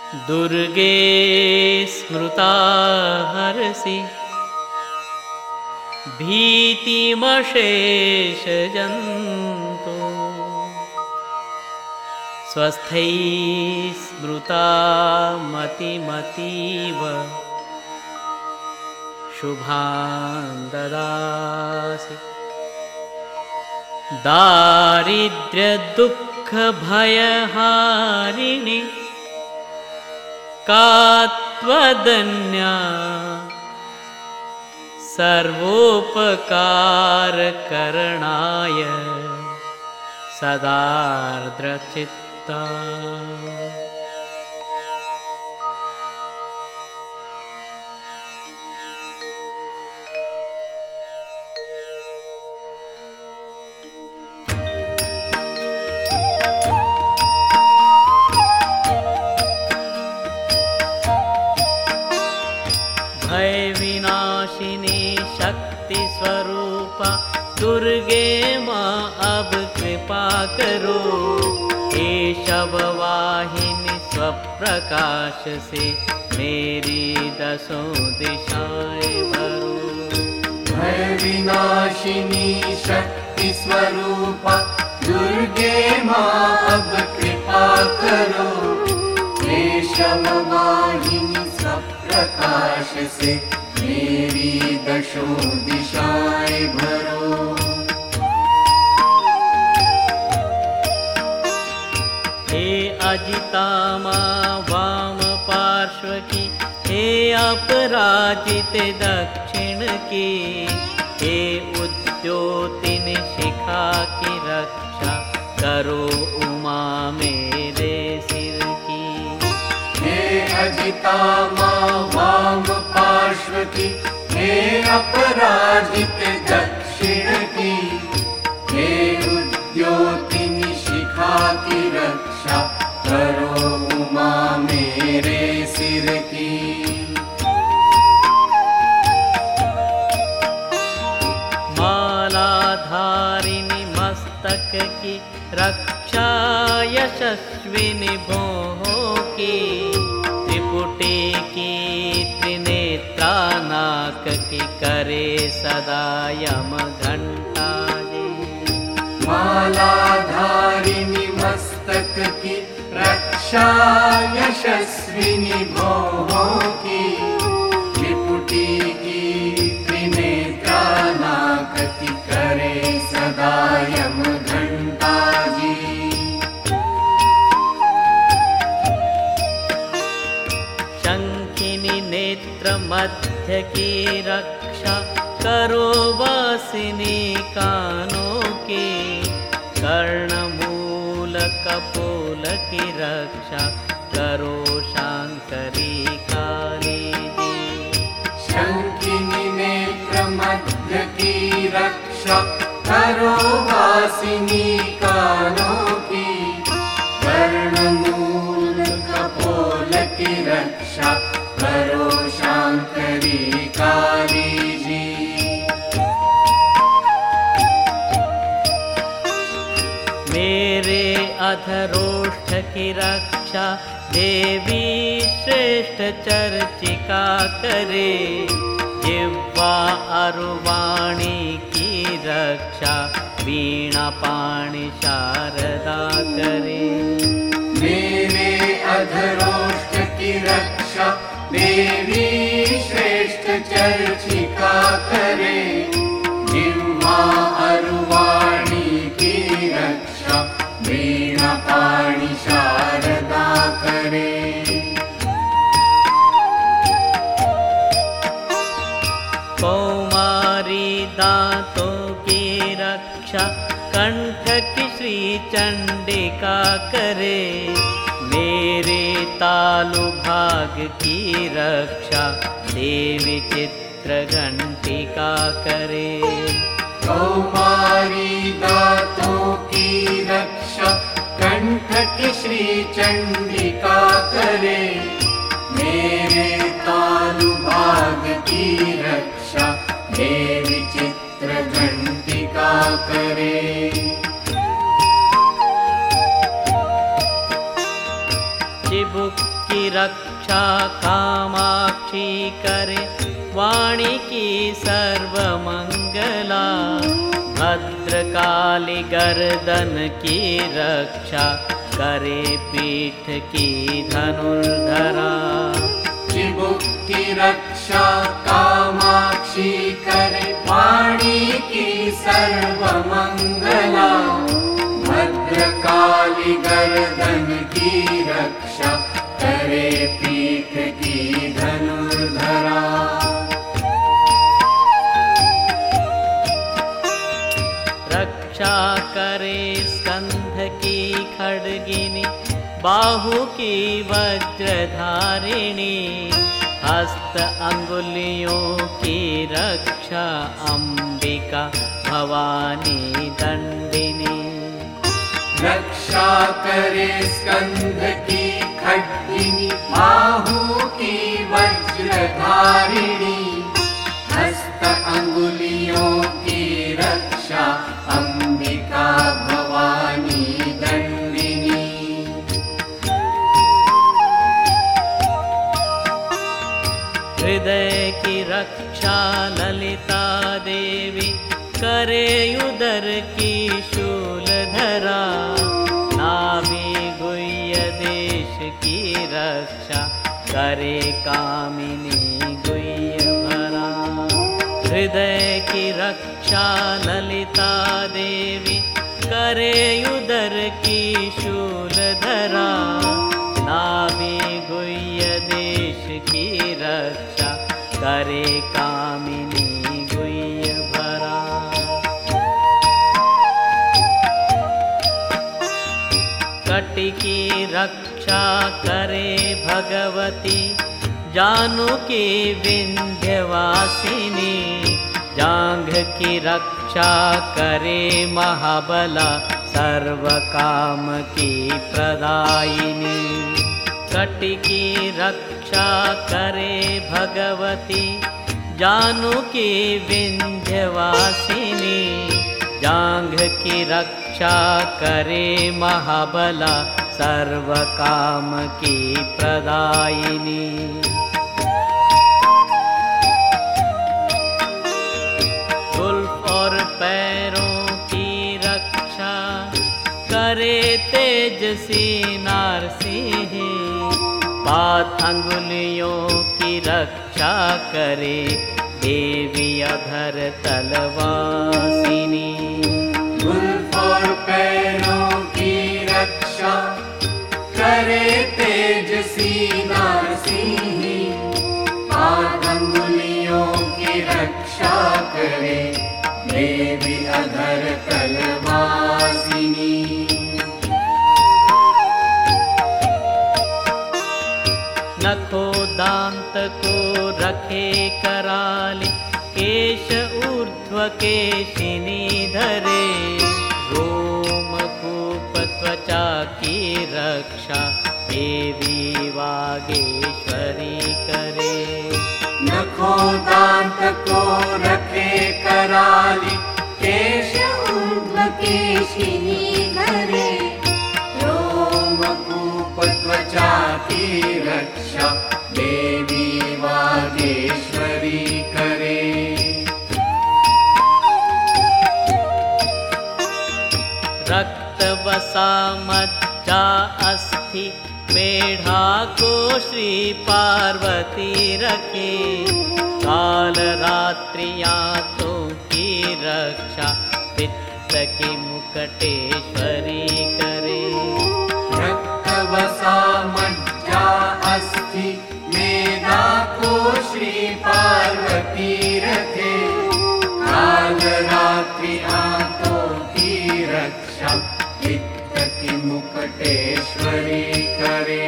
दुर्गे स्मृता हरसि भीतिमशेषजन्तु स्वस्थै स्मृता मतिमतीव शुभां ददासि। दारिद्र्यदुःखभयहारिणि का त्वदन्या सर्वोपकारकरणाय सदार्द्रचित्ता। भय विनाशिनी शक्ति स्वरूपा दुर्गे माँ अब कृपा करो। हे शववाहिनी स्वप्रकाश से मेरी दसों दिशाएं भरो। भय विनाशिनी शक्ति स्वरूपा दुर्गे माँ अब कृपा करो। हे शववाहिनी स्वप्रकाश से मेरी दशों दिशाएं भरो। हे अजिता माँ वाम पार्श्व की, हे अपराजित दक्षिण की, हे उद्योतिनी शिखा की रक्षा करो उमा मेरे सिर की। हे अजिता माँ वाम पार्श्व की, हे अपराजित दक्षिण की, हे उद्योतिनी शिखा की रक्षा करो उमा मेरे सिर की। मालाधारिणी मस्तक की रक्षा यशस्विनी भोः की, त्रिपुटी की त्रिनेत्रा नाक की करे सदा यम घंटा जी। मालाधारिणी मस्तक की रक्षा यशस्विनी भोः की, त्रिपुटी की त्रिनेत्रा नाक की करे सदा यम घंटा जी। शंखिनी नेत्र मध्य की रक्षा करो वासिनी कानों की, कर्णमूल कपोल की रक्षा करो शांकरी काली जी। शंखिनी नेत्र मध्य की रक्षा करो वासिनी कानों की, कर्णमूल कपोल की रक्षा करो शांकरी काली जी। मेरे अधरोष्ठ की रक्षा देवी श्रेष्ठ चर्चिका करे, जिह्वा अरुवाणी की रक्षा वीणा पाणि शारदा करे। मेरे अधरोष्ठ की रक्षा देवी श्रेष्ठ चर्चिका करे, जिह्वा अरुवाणी की रक्षा वीणा पाणि शारदा करे। कौमारी दांतों की रक्षा कंठ की श्री चंडिका करे, मेरे तालु भाग की रक्षा देवी चित्र घंटिका करे। कौमारी दांतों की रक्षा कंठ की श्री चंडिका करे, मेरे तालु भाग की रक्षा देवी चित्र घंटिका करे। चिबुक की रक्षा कामाक्षी करे, वाणी की सर्वमंगला। भद्रकाली गर्दन की रक्षा करे, पीठ की धनुर्धरा। चिबुक की रक्षा कामाक्षी करे, वाणी की सर्वमंगला। भद्रकाली गर्दन की रक्षा करे, पीठ की धनुर्धरा। रक्षा करे स्कंध की खड्गिनी, बाहु की वज्रधारिणी। हस्त अंगुलियों की रक्षा अंबिका भवानी दंडिनी। रक्षा करे स्कंध की खड्गिनी, बाहु की वज्रधारिणी। हस्त अंगुलियों की रक्षा अंबिका भवानी दंडिनी। हृदय की रक्षा ललिता देवी करे, उदर की शूलधरा। नाभि गुह्य देश की रक्षा करे, कामिनी गुह्य भरा। हृदय की रक्षा ललिता देवी करे, उदर की शूलधरा। नाभि गुह्य देश की रक्षा करे, कामिनी गुह्य भरा। कटि की रक्षा करे भगवती, जानकी विंध्यवासिनी। जांघ की रक्षा करे महाबला, सर्व काम की प्रदायिनी। कटि की रक्षा करे भगवती, जानकी विंध्यवासिनी। जांघ की रक्षा करे महाबला, सर्व काम की प्रदायिनी। जुल्फ और पैरों की रक्षा करे तेजसी नारसिंह। पाद अंगुलियों की रक्षा करे, देवी अधर तलवासिनी। जुल्फ और पैरों की रक्षा करे तेजसी नारसिंह। पाद अंगुलियों की रक्षा करे, देवी अधर तलवासिनी। नखो दांत को रखे कराली, केश ऊर्ध्व केशिनी धरे। रोम कूप त्वचा की रक्षा, देवी वागेश्वरी करे। नखो दांत को रखे कराली, केश ऊर्ध्व केशिनी धरे। रोम कूप त्वचा की रक्षा, देवी वागेश्वरी करे। रक्त वसा मज्जा अस्थि, मेढ़ा को श्री पार्वती रखे। काल रात्रि आंतों की रक्षा, पित्त की मुकटेश्वरी करे। रक्त वसा मज्जा अस्थि, मेधा को श्री पार्वती रखे। काल रात्रि आंतों की रक्षा, पित्त की मुकटेश्वरी करे।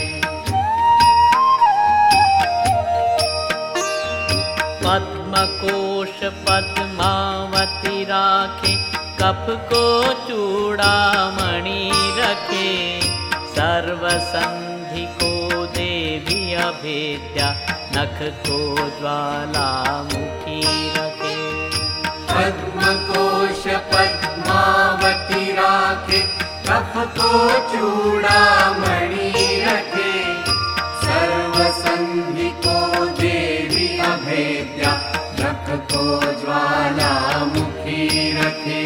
पद्मकोश पद्मावती राखे, कफ को चूड़ामणि रखे। सर्व संधि को देवी अभेद्या, नख को ज्वालामुखी रखे। पद्मकोश पद्मावती राखे, कफ को चूड़ामणि रखे। को ज्वालामुखी रखे।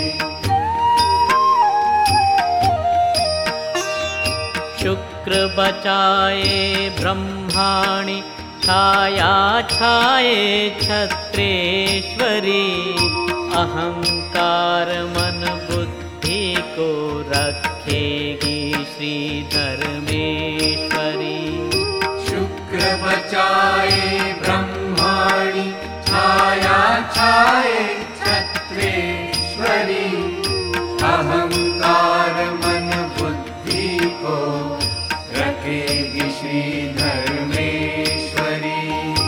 शुक्र बचाए ब्रह्माणि छाया छाए छत्रेश्वरी। अहंकार मन बुद्धि को रखेगी श्री धर्मेश्वरी। शुक्र बचाए ब्रह्माणि छाया छाए छत्रेश्वरी। अहंकार मन बुद्धि को रखेगी श्री धर्मेश्वरी।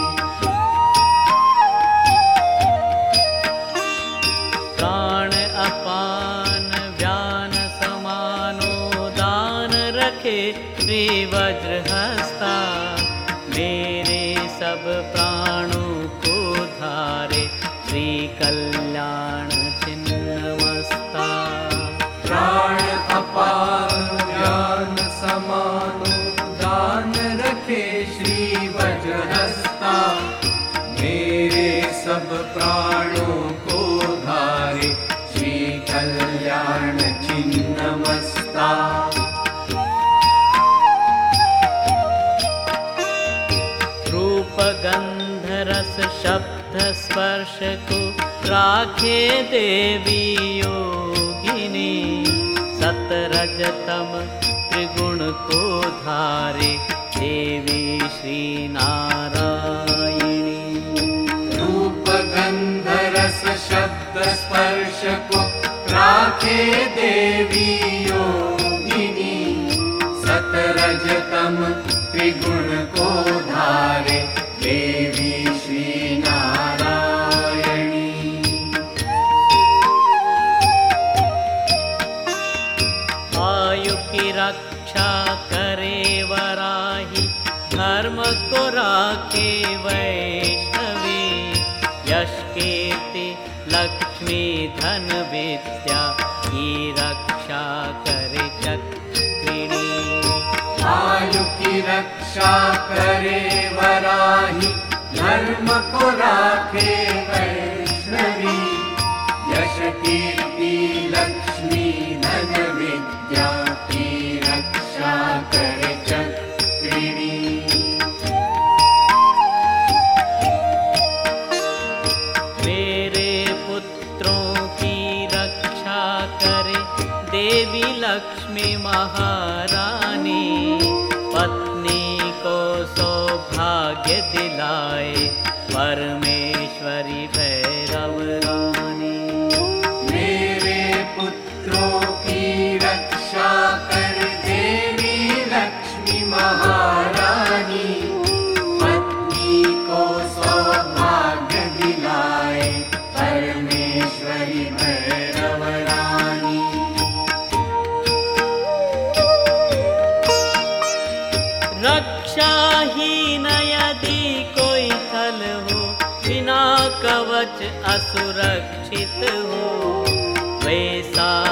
प्राण अपान व्यान समानो दान रखे श्री वज्रहस्ता। मेरे सब प्राणों को धारे श्री कल्याण छिन्नमस्ता। प्राण अपान व्यान समानो दान रखे श्री वज्रहस्ता। मेरे सब प्राणों को धारे श्री कल्याण छिन्नमस्ता। रूप गंध रस शब्द स्पर्श को राखे देवी योगिनी। सतरजतम त्रिगुण को धारे देवी श्री नारायणी। रूप गंध रस शब्द स्पर्श को राखे देवी योगिनी। सतरजतम त्रिगुण को धारे देवी श्री नारायणी। आयु की रक्षा करे वराही। धर्म को राखे वैष्णवी। यश कीर्ति लक्ष्मी धन विद्या की रक्षा करे चक्रिणी। आयु की रक्षा करे वराही। धर्म को राखे वैष्णवी। यश कीर्ति लक्ष्मी धन विद्या की रक्षा करे चक्रिणी। मेरे पुत्रों की रक्षा करे देवी लक्ष्मी महारानी। पत्नी को सौभाग्य दिलाए परमेश्वरी भैरव रानी। मेरे पुत्रों की रक्षा कर देवी लक्ष्मी महारानी। पत्नी को सौभाग्य दिलाए परमेश्वरी भैरव रानी। रक्षाहीन यदि कोई थल हो। बिना कवच असुरक्षित हो। वैसा